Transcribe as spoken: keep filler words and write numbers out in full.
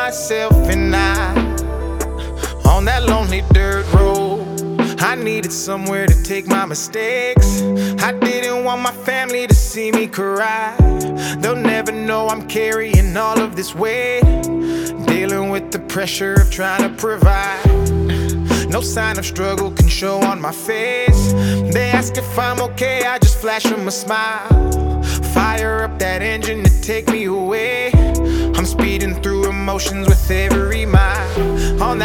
myself and I on that lonely dirt road. I needed somewhere to take my mistakes. I didn't want my family to see me cry. They'll never know I'm carrying all of this weight, dealing with the pressure of trying to provide. No sign of struggle can show on my face. They ask if I'm okay, I just flash them a smile. Fire up that engine to take me away. I'm speeding through emotions with every mile on that